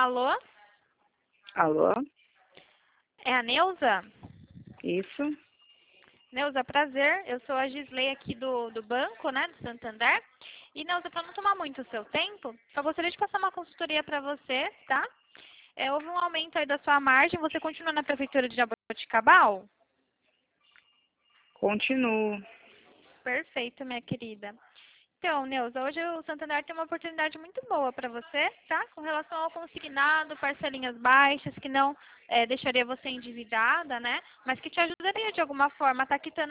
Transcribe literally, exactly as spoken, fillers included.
Alô? Alô? É a Neuza? Isso? Neuza, prazer. Eu sou a Gisley aqui do, do banco, né, do Santander. E, Neuza, para não tomar muito o seu tempo, só gostaria de passar uma consultoria para você, tá? É, houve um aumento aí da sua margem. Você continua na prefeitura de Jaboticabal? Continuo. Perfeito, minha querida. Então, Neuza, hoje o Santander tem uma oportunidade muito boa para você, tá? Com relação ao consignado, parcelinhas baixas, que não eh, deixaria você endividada, né? Mas que te ajudaria de alguma forma a estar quitando